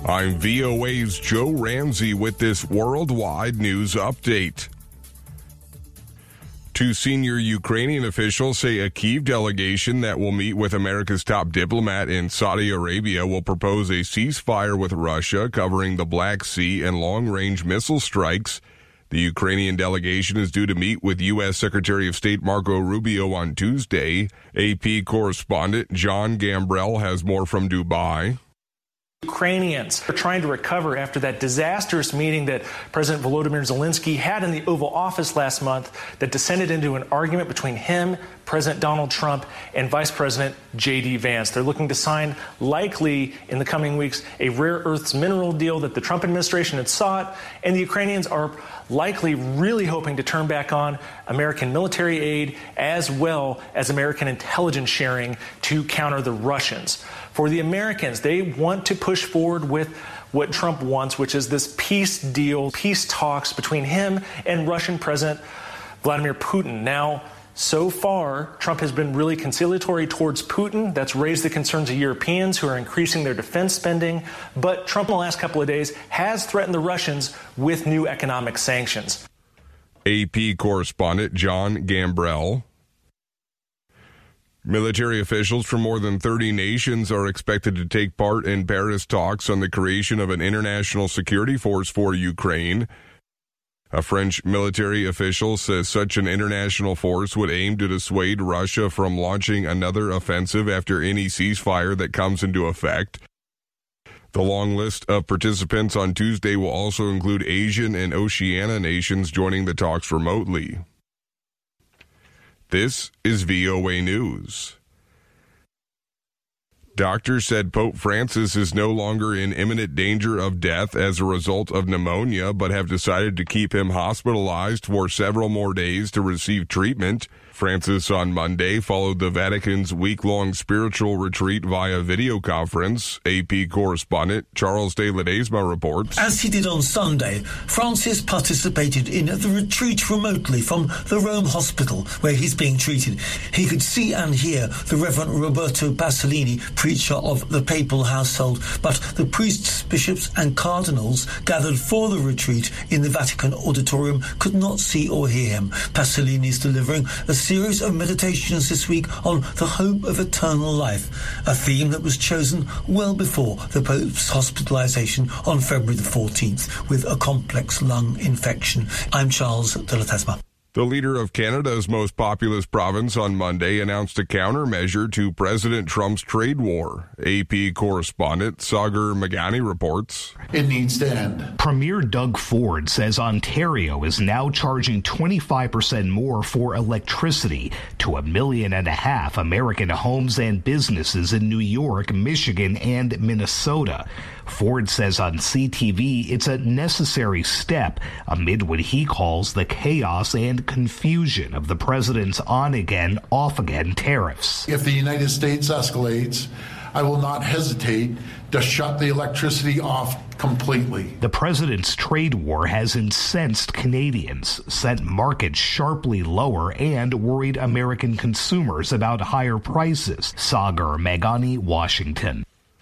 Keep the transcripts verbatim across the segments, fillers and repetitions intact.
I'm V O A's Joe Ramsey with this worldwide news update. Two senior Ukrainian officials say a Kyiv delegation that will meet with America's top diplomat in Saudi Arabia will propose a ceasefire with Russia covering the Black Sea and long-range missile strikes. The Ukrainian delegation is due to meet with U S. Secretary of State Marco Rubio on Tuesday. A P correspondent John Gambrell has more from Dubai. Ukrainians are trying to recover after that disastrous meeting that President Volodymyr Zelensky had in the Oval Office last month that descended into an argument between him, President Donald Trump, and Vice President J D Vance. They're looking to sign, likely in the coming weeks, a rare earths mineral deal that the Trump administration had sought, and the Ukrainians are likely really hoping to turn back on American military aid as well as American intelligence sharing to counter the Russians. For the Americans, they want to push forward with what Trump wants, which is this peace deal, peace talks between him and Russian President Vladimir Putin. Now, so far, Trump has been really conciliatory towards Putin. That's raised the concerns of Europeans who are increasing their defense spending. But Trump in the last couple of days has threatened the Russians with new economic sanctions. A P correspondent John Gambrell. Military officials from more than thirty nations are expected to take part in Paris talks on the creation of an international security force for Ukraine. A French military official says such an international force would aim to dissuade Russia from launching another offensive after any ceasefire that comes into effect. The long list of participants on Tuesday will also include Asian and Oceania nations joining the talks remotely. This is V O A News. Doctors said Pope Francis is no longer in imminent danger of death as a result of pneumonia, but have decided to keep him hospitalized for several more days to receive treatment. Francis on Monday followed the Vatican's week-long spiritual retreat via video conference. A P correspondent Charles de Ledesma reports. As he did on Sunday, Francis participated in the retreat remotely from the Rome hospital where he's being treated. He could see and hear the Reverend Roberto Pasolini, preacher of the papal household, but the priests, bishops and cardinals gathered for the retreat in the Vatican auditorium could not see or hear him. Pasolini is delivering a series of meditations this week on the hope of eternal life, a theme that was chosen well before the Pope's hospitalization on February the fourteenth with a complex lung infection. I'm Charles de Ledesma. The leader of Canada's most populous province on Monday announced a countermeasure to President Trump's trade war. A P correspondent Sagar Meghani reports. It needs to end. Premier Doug Ford says Ontario is now charging twenty-five percent more for electricity to a million and a half American homes and businesses in New York, Michigan, and Minnesota. Ford says on C T V it's a necessary step amid what he calls the chaos and confusion of the president's on-again, off-again tariffs. If the United States escalates, I will not hesitate to shut the electricity off completely. The president's trade war has incensed Canadians, sent markets sharply lower, and worried American consumers about higher prices. Sagar Meghani, Washington.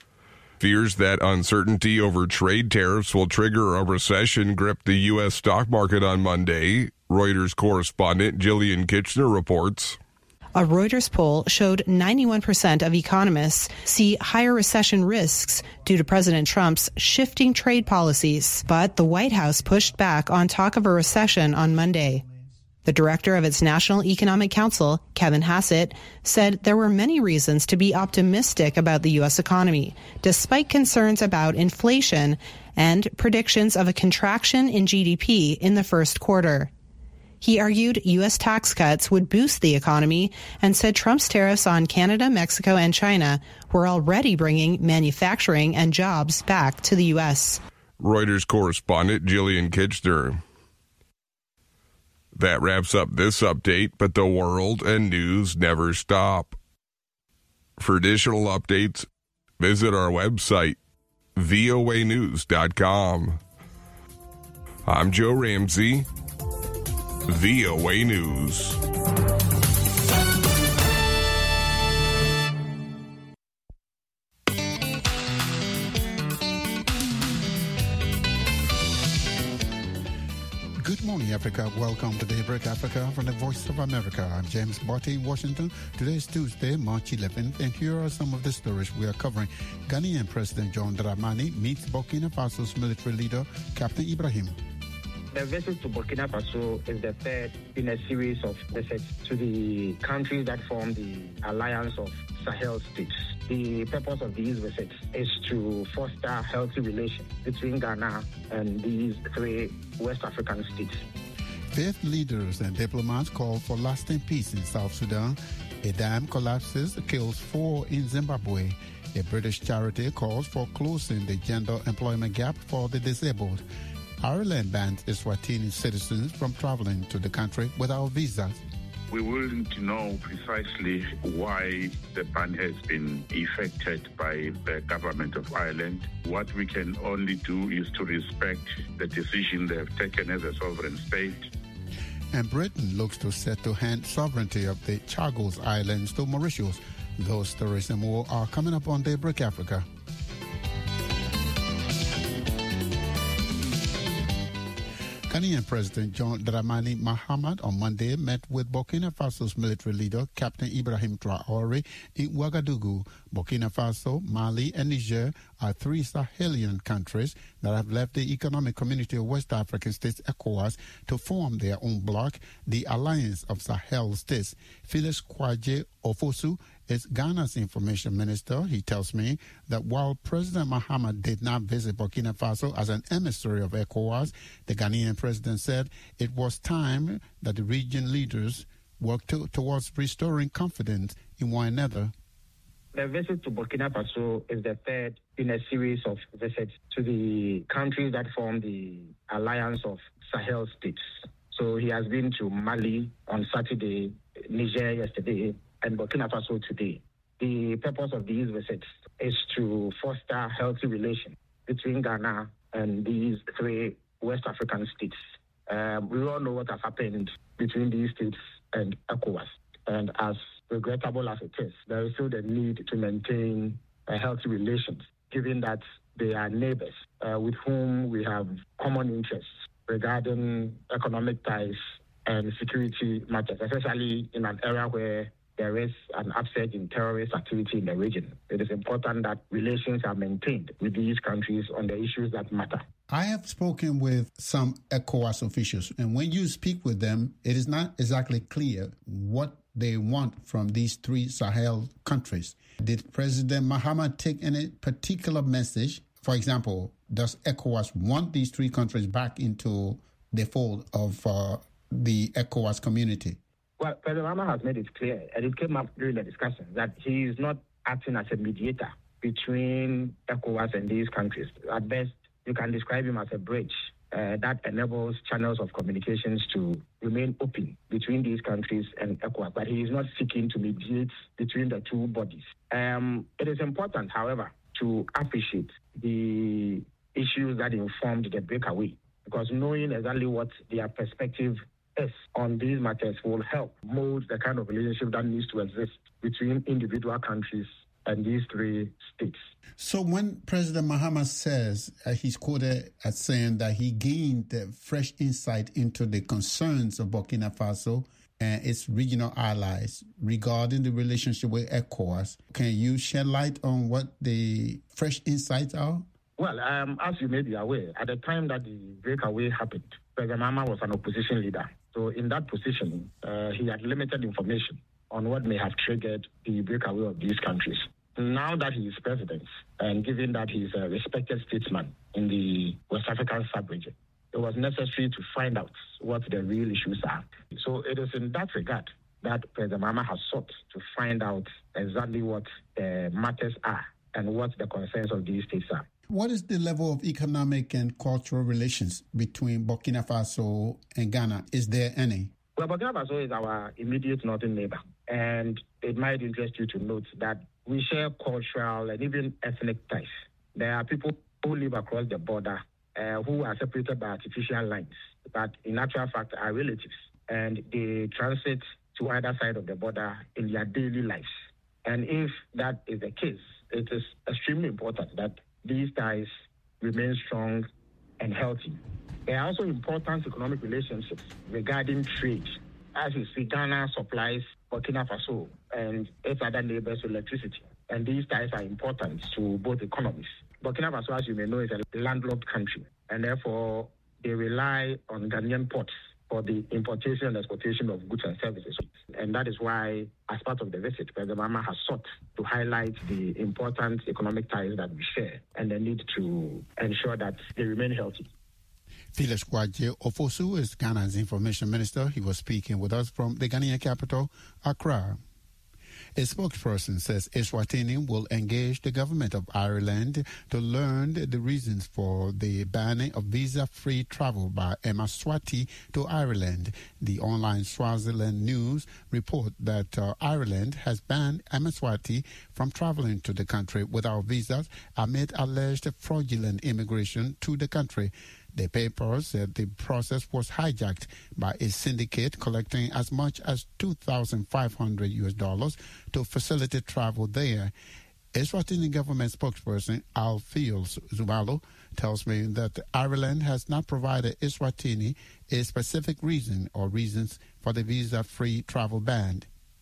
Fears that uncertainty over trade tariffs will trigger a recession gripped the U S stock market on Monday. Reuters correspondent Jillian Kitchener reports. A Reuters poll showed ninety-one percent of economists see higher recession risks due to President Trump's shifting trade policies. But the White House pushed back on talk of a recession on Monday. The director of its National Economic Council, Kevin Hassett, said there were many reasons to be optimistic about the U S economy, despite concerns about inflation and predictions of a contraction in G D P in the first quarter. He argued U S tax cuts would boost the economy and said Trump's tariffs on Canada, Mexico, and China were already bringing manufacturing and jobs back to the U S. Reuters correspondent Jillian Kitchener. That wraps up this update, but the world and news never stop. For additional updates, visit our website, V O A news dot com. I'm Joe Ramsey, V O A News. morning, Africa. Welcome to Daybreak Africa from the Voice of America. I'm James Botti in Washington. Today is Tuesday, March eleventh, and here are some of the stories we are covering. Ghanaian President John Dramani meets Burkina Faso's military leader, Captain Ibrahim. The visit to Burkina Faso is the third in a series of visits to the countries that form the Alliance of Sahel States. The purpose of these visits is to foster healthy relations between Ghana and these three West African states. Faith leaders and diplomats call for lasting peace in South Sudan. A dam collapses, kills four in Zimbabwe. A British charity calls for closing the gender employment gap for the disabled. Ireland bans Eswatini citizens from traveling to the country without visas. We want to know precisely why the ban has been effected by the government of Ireland. What we can only do is to respect the decision they have taken as a sovereign state. And Britain looks to set to hand sovereignty of the Chagos Islands to Mauritius. Those stories and more are coming up on Daybreak Africa. Ghanaian President John Dramani Mahama on Monday met with Burkina Faso's military leader, Captain Ibrahim Traoré, in Ouagadougou. Burkina Faso, Mali, and Niger are three Sahelian countries that have left the Economic Community of West African States, ECOWAS, to form their own bloc, the Alliance of Sahel States. Felix Kwaje Ofosu is Ghana's information minister. He tells me that while President Mahama did not visit Burkina Faso as an emissary of ECOWAS, the Ghanaian president said it was time that the region leaders worked to, towards restoring confidence in one another. The visit to Burkina Faso is the third in a series of visits to the countries that form the Alliance of Sahel States. So he has been to Mali on Saturday, Niger yesterday, and Burkina Faso today. The purpose of these visits is to foster healthy relations between Ghana and these three West African states. Um, we all know what has happened between these states and ECOWAS. And as regrettable as it is, there is still the need to maintain uh, healthy relations, given that they are neighbors uh, with whom we have common interests regarding economic ties and security matters, especially in an area where there is an upsurge in terrorist activity in the region. It is important that relations are maintained with these countries on the issues that matter. I have spoken with some ECOWAS officials, and when you speak with them, it is not exactly clear what they want from these three Sahel countries. Did President Mahama take any particular message? For example, does ECOWAS want these three countries back into the fold of uh, the ECOWAS community? Well, President Mahama has made it clear, and it came up during the discussion, that he is not acting as a mediator between ECOWAS and these countries. At best, you can describe him as a bridge uh, that enables channels of communications to remain open between these countries and ECOWAS, but he is not seeking to mediate between the two bodies. Um, it is important, however, to appreciate the issues that informed the breakaway, because knowing exactly what their perspective is on these matters will help mold the kind of relationship that needs to exist between individual countries and these three states. So when President Mahama says, uh, he's quoted as saying that he gained uh, fresh insight into the concerns of Burkina Faso and its regional allies regarding the relationship with ECOWAS, can you shed light on what the fresh insights are? Well, um, as you may be aware, at the time that the breakaway happened, President Mahama was an opposition leader. So in that position, uh, he had limited information on what may have triggered the breakaway of these countries. Now that he is president, and given that he is a respected statesman in the West African sub-region, it was necessary to find out what the real issues are. So it is in that regard that President Mahama has sought to find out exactly what the matters are and what the concerns of these states are. What is the level of economic and cultural relations between Burkina Faso and Ghana? Is there any? Well, Burkina Faso is our immediate northern neighbor, and it might interest you to note that we share cultural and even ethnic ties. There are people who live across the border uh, who are separated by artificial lines, but in actual fact are relatives, and they transit to either side of the border in their daily lives. And if that is the case, it is extremely important that these ties remain strong and healthy. There are also important economic relationships regarding trade. As you see, Ghana supplies Burkina Faso and its other neighbors with electricity. And these ties are important to both economies. Burkina Faso, as you may know, is a landlocked country, and therefore they rely on Ghanaian ports for the importation and exportation of goods and services. And that is why, as part of the visit, President Mahama has sought to highlight the important economic ties that we share and the need to ensure that they remain healthy. Felix Kwadwo Ofosu is Ghana's information minister. He was speaking with us from the Ghanaian capital, Accra. A spokesperson says Eswatini will engage the government of Ireland to learn the reasons for the banning of visa-free travel by Eswatini to Ireland. The online Swaziland News report that uh, Ireland has banned Eswatini from traveling to the country without visas amid alleged fraudulent immigration to the country. The paper said the process was hijacked by a syndicate collecting as much as two thousand five hundred U S dollars to facilitate travel there. Eswatini government spokesperson Alpheus Zumalo tells me that Ireland has not provided Eswatini a specific reason or reasons for the visa-free travel ban.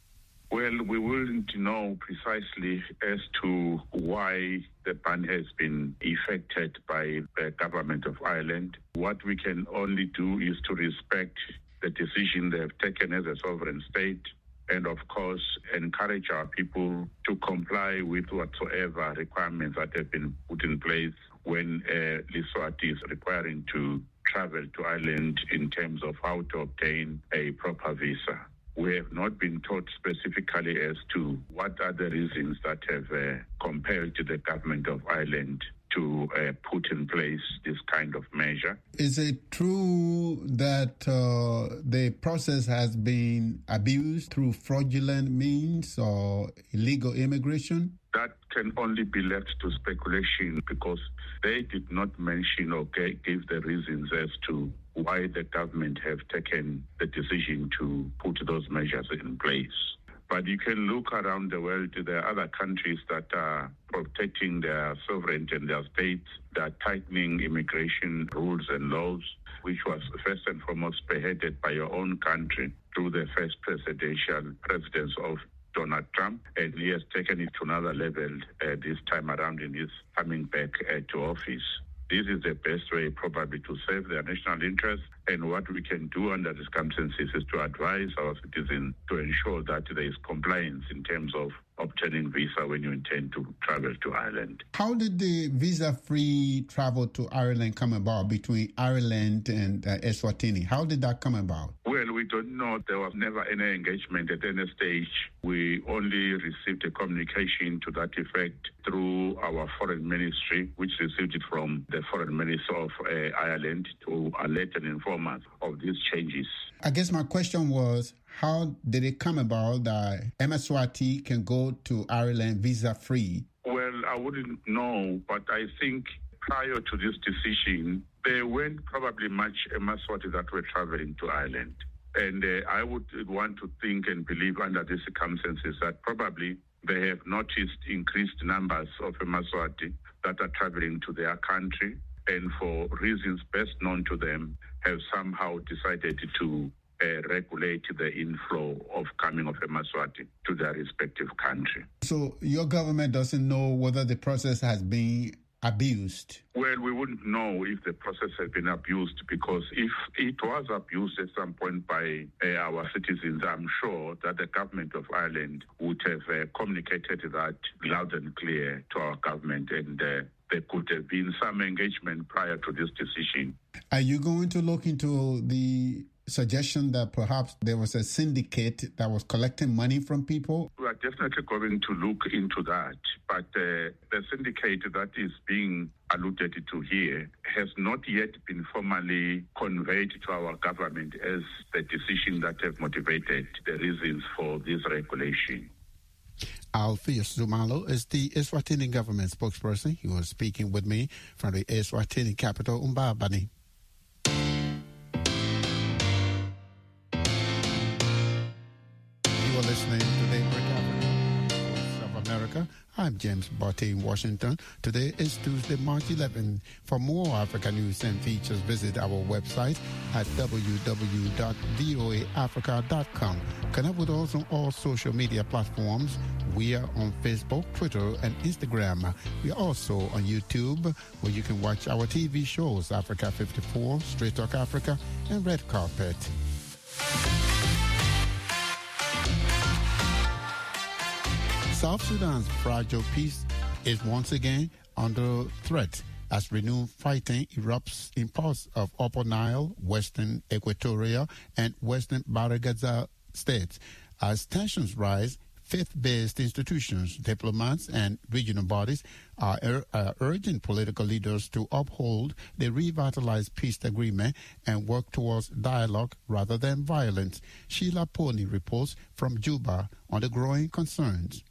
Well, we wouldn't know precisely as to why the ban has been effected by the government of Ireland. What we can only do is to respect the decision they have taken as a sovereign state and, of course, encourage our people to comply with whatsoever requirements that have been put in place when uh, Lesotho is requiring to travel to Ireland in terms of how to obtain a proper visa. We have not been taught specifically as to what are the reasons that have uh, compelled the government of Ireland to uh, put in place this kind of measure. Is it true that uh, the process has been abused through fraudulent means or illegal immigration? That can only be left to speculation because they did not mention or give the reasons as to why the government have taken the decision to put those measures in place. But you can look around the world. There are other countries that are protecting their sovereignty and their states, that are tightening immigration rules and laws, which was first and foremost spearheaded by your own country through the first presidential presidency of Donald Trump, and he has taken it to another level uh, this time around in his coming back uh, to office. This is the best way probably to save their national interests, and what we can do under the circumstances is to advise our citizens to ensure that there is compliance in terms of obtaining visa when you intend to travel to Ireland. How did the visa-free travel to Ireland come about between Ireland and uh, Eswatini? How did that come about? Well, we don't know. There was never any engagement at any stage. We only received a communication to that effect through our foreign ministry, which received it from the foreign minister of uh, Ireland to alert and inform us of these changes. I guess my question was, how did it come about that Eswatini can go to Ireland visa-free? Well, I wouldn't know, but I think prior to this decision, there weren't probably much Eswatini that were traveling to Ireland. And uh, I would want to think and believe under these circumstances that probably they have noticed increased numbers of Eswatini that are traveling to their country, and for reasons best known to them, have somehow decided to uh, regulate the inflow of coming of Eswatini to their respective country. So your government doesn't know whether the process has been abused? Well, we wouldn't know if the process has been abused, because if it was abused at some point by uh, our citizens, I'm sure that the government of Ireland would have uh, communicated that loud and clear to our government, and uh, there could have been some engagement prior to this decision. Are you going to look into the suggestion that perhaps there was a syndicate that was collecting money from people? We are definitely going to look into that, but uh, the syndicate that is being alluded to here has not yet been formally conveyed to our government as the decision that have motivated the reasons for this regulation. Alpheus Zumalo is the Eswatini government spokesperson. He was speaking with me from the Eswatini capital, Mbabane. You are listening to Daybreak Africa, Voice of America. I'm James Botte in Washington. Today is Tuesday, March eleventh. For more Africa news and features, visit our website at w w w dot v o a africa dot com. Connect with us on all social media platforms. We are on Facebook, Twitter, and Instagram. We are also on YouTube, where you can watch our T V shows, Africa fifty-four, Straight Talk Africa, and Red Carpet. South Sudan's fragile peace is once again under threat as renewed fighting erupts in parts of Upper Nile, Western Equatoria, and Western Bahr Ghazal states. As tensions rise, faith-based institutions, diplomats, and regional bodies are, ur- are urging political leaders to uphold the revitalized peace agreement and work towards dialogue rather than violence. Sheila Pony reports from Juba on the growing concerns.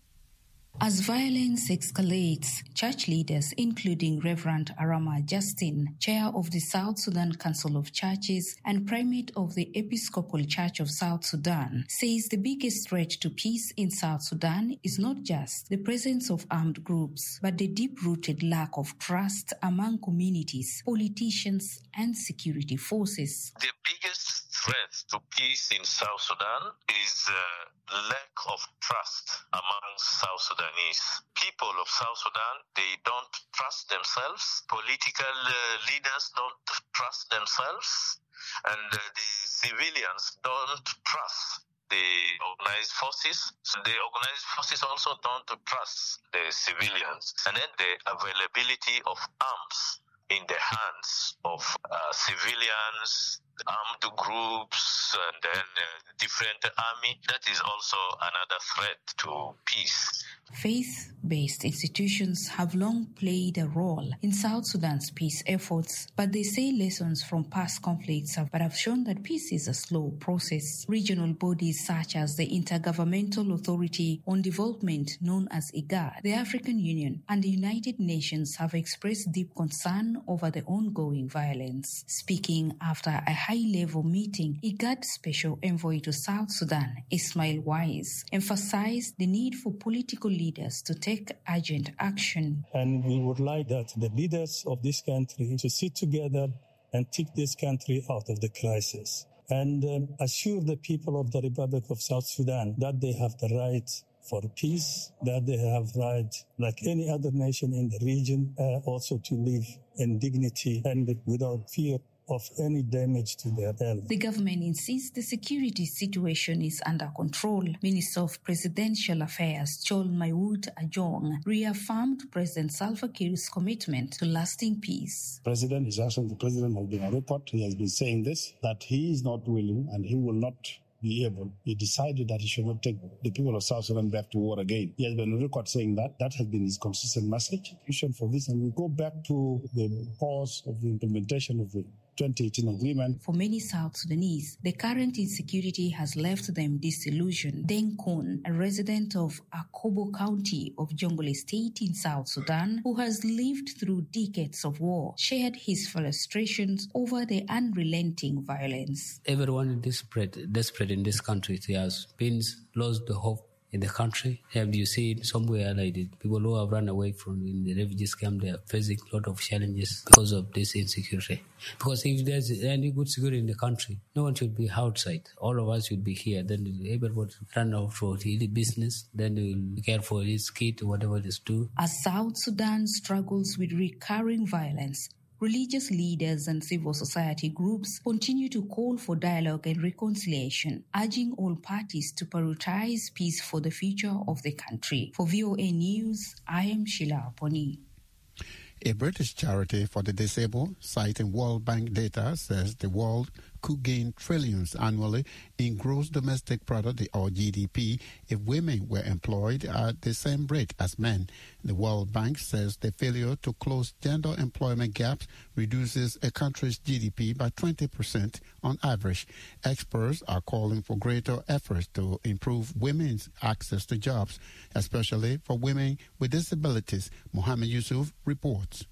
As violence escalates, church leaders, including Reverend Arama Justin, chair of the South Sudan Council of Churches and primate of the Episcopal Church of South Sudan, says the biggest threat to peace in South Sudan is not just the presence of armed groups, but the deep-rooted lack of trust among communities, politicians, and security forces. The biggest threat to peace in South Sudan is uh, lack of trust among South Sudanese. People of South Sudan, they don't trust themselves. Political uh, leaders don't trust themselves. And uh, the civilians don't trust the organized forces. So the organized forces also don't trust the civilians. And then the availability of arms in the hands of uh, civilians, armed groups, and then uh, different army. That is also another threat to peace. Faith-based institutions have long played a role in South Sudan's peace efforts, but they say lessons from past conflicts have, but have shown that peace is a slow process. Regional bodies such as the Intergovernmental Authority on Development, known as IGAD, the African Union, and the United Nations have expressed deep concern over the ongoing violence. Speaking after a high-level meeting, IGAD Special Envoy to South Sudan, Ismail Wise, emphasized the need for political leaders to take urgent action. And we would like that the leaders of this country to sit together and take this country out of the crisis and um, assure the people of the Republic of South Sudan that they have the right for peace, that they have right, like any other nation in the region, uh, also to live in dignity and without fear of any damage to their health. The government insists the security situation is under control. Minister of Presidential Affairs Chol Maiwut Ajong reaffirmed President Salva Kiir's commitment to lasting peace. The President is asking the President has been a report. He has been saying this, that he is not willing and he will not be able. He decided that he should not take the people of South Sudan back to war again. He has been on record saying that. That has been his consistent message. For this, and we go back to the cause of the implementation of the twenty eighteen agreement. For many South Sudanese, the current insecurity has left them disillusioned. Deng Kun, a resident of Akobo County of Jonglei State in South Sudan, who has lived through decades of war, shared his frustrations over the unrelenting violence. Everyone is desperate, desperate in this country. They have been lost the hope in the country. Have you seen somewhere like the people who have run away from in the refugees camp, they are facing a lot of challenges because of this insecurity. Because if there's any good security in the country, no one should be outside. All of us should be here. Then everyone run out for his business. Then they will care for his kid, whatever it is do. As South Sudan struggles with recurring violence, religious leaders and civil society groups continue to call for dialogue and reconciliation, urging all parties to prioritize peace for the future of the country. For V O A News, I am Sheila Pony. A British charity for the disabled, citing World Bank data, says the world could gain trillions annually in gross domestic product, or G D P, if women were employed at the same rate as men. The World Bank says the failure to close gender employment gaps reduces a country's G D P by twenty percent on average. Experts are calling for greater efforts to improve women's access to jobs, especially for women with disabilities. Mohammed Yusuf reports.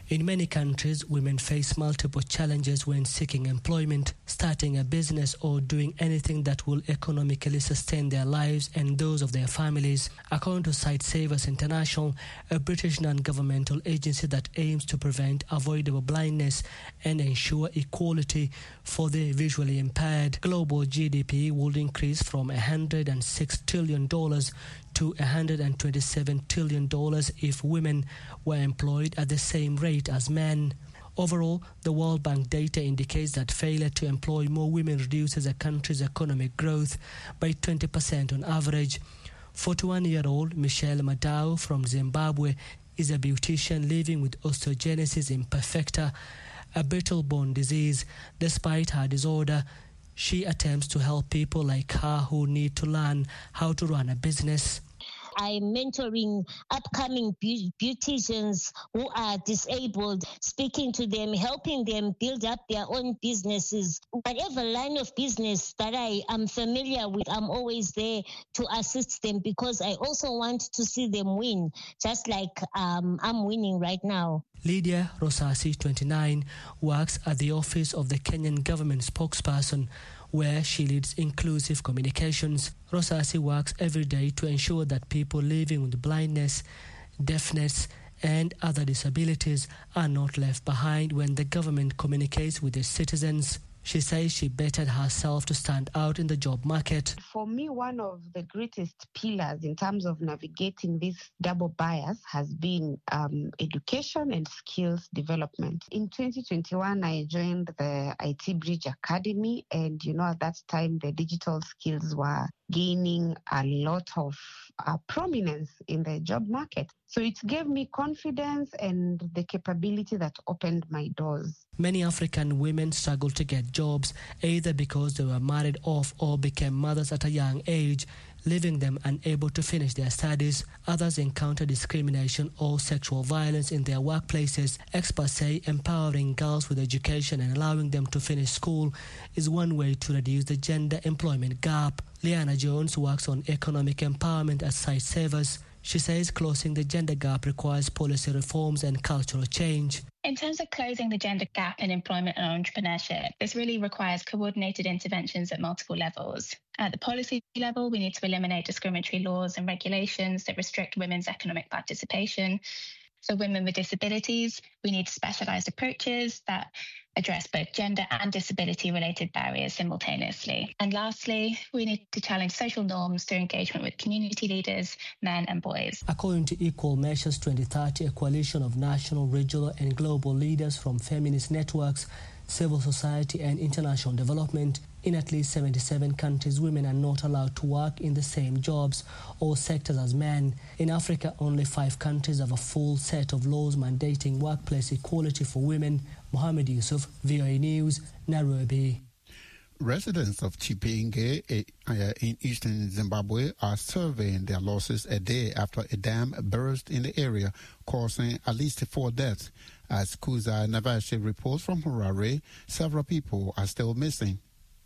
In many countries, women face multiple challenges when seeking employment, starting a business or doing anything that will economically sustain their lives and those of their families. According to Sight Savers International, a British non-governmental agency that aims to prevent avoidable blindness and ensure equality for the visually impaired, global G D P would increase from one hundred six trillion dollars to one hundred twenty-seven trillion dollars if women were employed at the same rate as men. Overall, the World Bank data indicates that failure to employ more women reduces a country's economic growth by twenty percent on average. forty-one-year-old Michelle Madao from Zimbabwe is a beautician living with osteogenesis imperfecta, a brittle bone disease. Despite her disorder, she attempts to help people like her who need to learn how to run a business. I'm mentoring upcoming be- beauticians who are disabled, speaking to them, helping them build up their own businesses. Whatever line of business that I am familiar with, I'm always there to assist them because I also want to see them win, just like um, I'm winning right now. Lydia Rosasi, twenty-nine, works at the office of the Kenyan government spokesperson, where she leads inclusive communications. Rosasi works every day to ensure that people living with blindness, deafness, and other disabilities are not left behind when the government communicates with its citizens. She says she bettered herself to stand out in the job market. For me, one of the greatest pillars in terms of navigating this double bias has been um, education and skills development. In twenty twenty-one, I joined the I T Bridge Academy, and you know, at that time, the digital skills were gaining a lot of uh, prominence in the job market. So it gave me confidence and the capability that opened my doors. Many African women struggle to get jobs, either because they were married off or became mothers at a young age, leaving them unable to finish their studies. Others encounter discrimination or sexual violence in their workplaces. Experts say empowering girls with education and allowing them to finish school is one way to reduce the gender employment gap. Liana Jones works on economic empowerment at Sight Savers. She says closing the gender gap requires policy reforms and cultural change. In terms of closing the gender gap in employment and entrepreneurship, this really requires coordinated interventions at multiple levels. At the policy level, we need to eliminate discriminatory laws and regulations that restrict women's economic participation. For women with disabilities, we need specialised approaches that address both gender and disability-related barriers simultaneously. And lastly, we need to challenge social norms through engagement with community leaders, men and boys. According to Equal Measures twenty thirty, a coalition of national, regional and global leaders from feminist networks, civil society and international development, in at least seventy-seven countries, women are not allowed to work in the same jobs or sectors as men. In Africa, only five countries have a full set of laws mandating workplace equality for women. Mohammed Yusuf, V O A News, Nairobi. Residents of Chipinge in eastern Zimbabwe are surveying their losses a day after a dam burst in the area, causing at least four deaths. As Kuza Navashe reports from Harare, several people are still missing.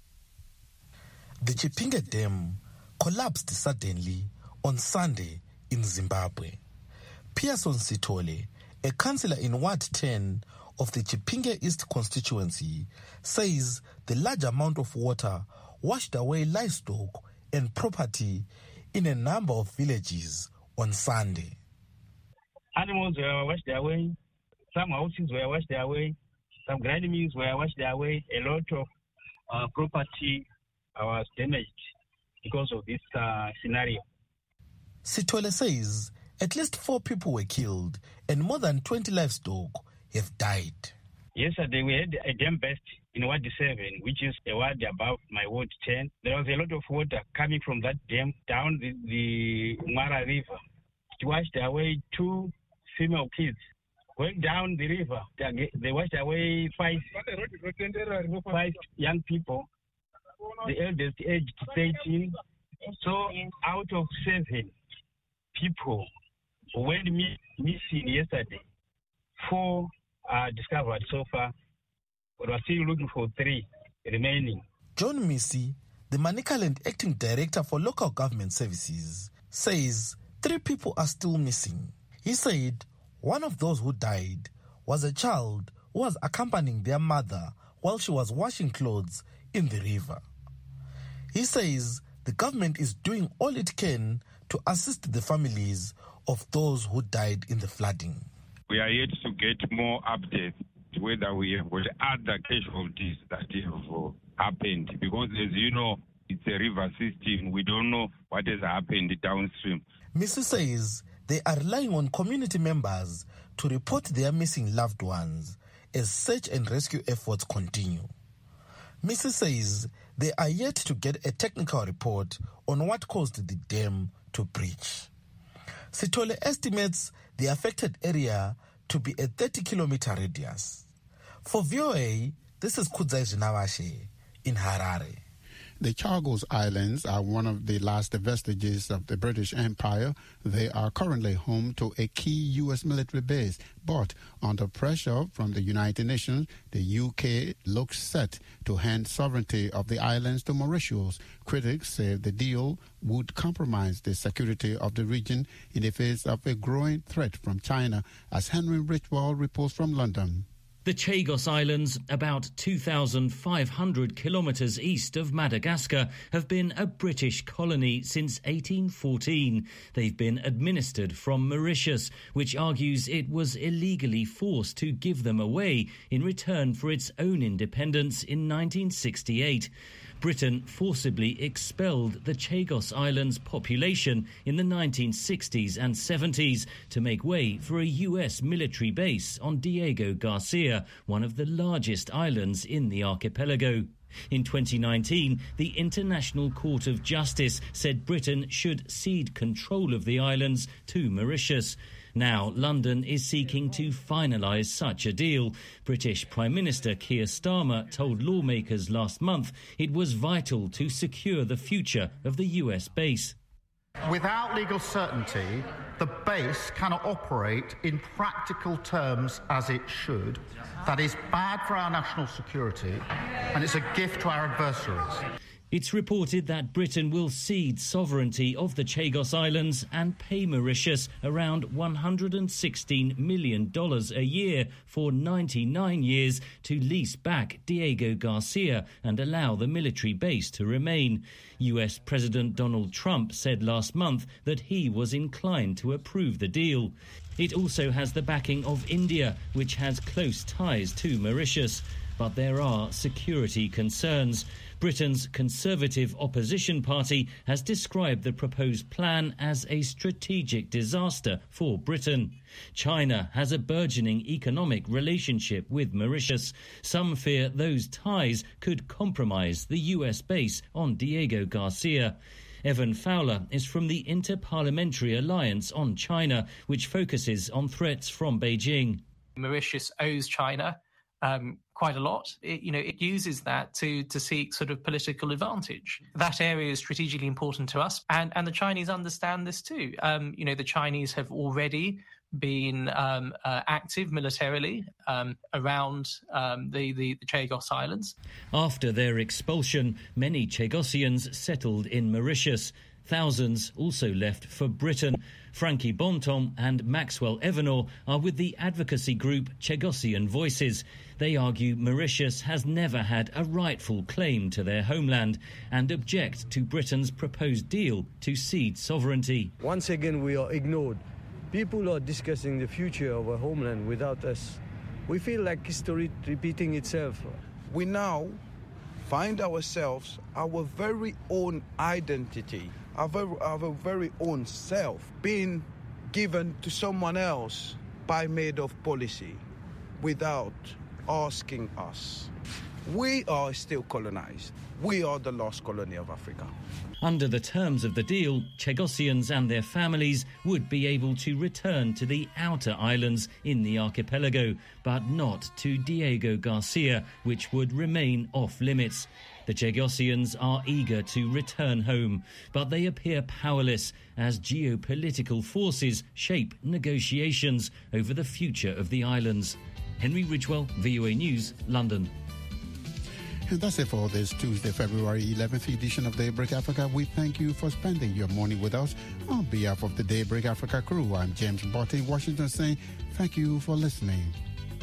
The Chipinge Dam collapsed suddenly on Sunday in Zimbabwe. Pearson Sitole, a councillor in Ward ten of the Chipinge East constituency, says the large amount of water washed away livestock and property in a number of villages on Sunday. Animals were washed away, some houses were washed away, some grind mills were washed away, a lot of uh, property was damaged because of this uh, scenario. Sitole says at least four people were killed and more than twenty livestock have died. Yesterday we had a dam burst in Ward seven, which is a ward above my Ward ten. There was a lot of water coming from that dam down the, the Mara River. It washed away two female kids. Going down the river, they washed away five, five young people. The eldest aged thirteen. So out of seven people who went missing yesterday, four are discovered so far. But we're still looking for three remaining. John Missy, the Manicaland Acting Director for Local Government Services, says three people are still missing. He said one of those who died was a child who was accompanying their mother while she was washing clothes in the river. He says the government is doing all it can to assist the families of those who died in the flooding. We are yet to get more updates whether we have got other casualties that have happened, because as you know, it's a river system. We don't know what has happened downstream. Missus says they are relying on community members to report their missing loved ones as search and rescue efforts continue. Missus says they are yet to get a technical report on what caused the dam to breach. Sithole estimates the affected area to be a thirty kilometer radius. For V O A, this is Kudzai Zinawashe in Harare. The Chagos Islands are one of the last vestiges of the British Empire. They are currently home to a key U S military base, but under pressure from the United Nations, the U K looks set to hand sovereignty of the islands to Mauritius. Critics say the deal would compromise the security of the region in the face of a growing threat from China, as Henry Richwell reports from London. The Chagos Islands, about two thousand five hundred kilometres east of Madagascar, have been a British colony since eighteen fourteen. They've been administered from Mauritius, which argues it was illegally forced to give them away in return for its own independence in nineteen sixty-eight. Britain forcibly expelled the Chagos Islands population in the nineteen sixties and seventies to make way for a U S military base on Diego Garcia, one of the largest islands in the archipelago. In twenty nineteen, the International Court of Justice said Britain should cede control of the islands to Mauritius. Now, London is seeking to finalise such a deal. British Prime Minister Keir Starmer told lawmakers last month it was vital to secure the future of the U S base. Without legal certainty, the base cannot operate in practical terms as it should. That is bad for our national security, and it's a gift to our adversaries. It's reported that Britain will cede sovereignty of the Chagos Islands and pay Mauritius around one hundred sixteen million dollars a year for ninety-nine years to lease back Diego Garcia and allow the military base to remain. U S President Donald Trump said last month that he was inclined to approve the deal. It also has the backing of India, which has close ties to Mauritius. But there are security concerns. Britain's Conservative Opposition Party has described the proposed plan as a strategic disaster for Britain. China has a burgeoning economic relationship with Mauritius. Some fear those ties could compromise the U S base on Diego Garcia. Evan Fowler is from the Inter-Parliamentary Alliance on China, which focuses on threats from Beijing. Mauritius owes China Um, quite a lot. It, you know, it uses that to to seek sort of political advantage. That area is strategically important to us, and, and the Chinese understand this too. Um, you know, the Chinese have already been um, uh, active militarily um, around um, the, the, the Chagos Islands. After their expulsion, many Chagosians settled in Mauritius. Thousands also left for Britain. Frankie Bonton and Maxwell Evanor are with the advocacy group Chagosian Voices. They argue Mauritius has never had a rightful claim to their homeland and object to Britain's proposed deal to cede sovereignty. Once again, we are ignored. People are discussing the future of our homeland without us. We feel like history repeating itself. We now find ourselves our very own identity, our very, our very own self being given to someone else by made of policy without asking us. We are still colonized. We are the lost colony of Africa. Under the terms of the deal, Chagosians and their families would be able to return to the outer islands in the archipelago, but not to Diego Garcia, which would remain off limits. The Chagosians are eager to return home, but they appear powerless as geopolitical forces shape negotiations over the future of the islands. Henry Ridgewell, V O A News, London. And that's it for this Tuesday, February eleventh edition of Daybreak Africa. We thank you for spending your morning with us. On behalf of the Daybreak Africa crew, I'm James Botti, Washington, saying thank you for listening.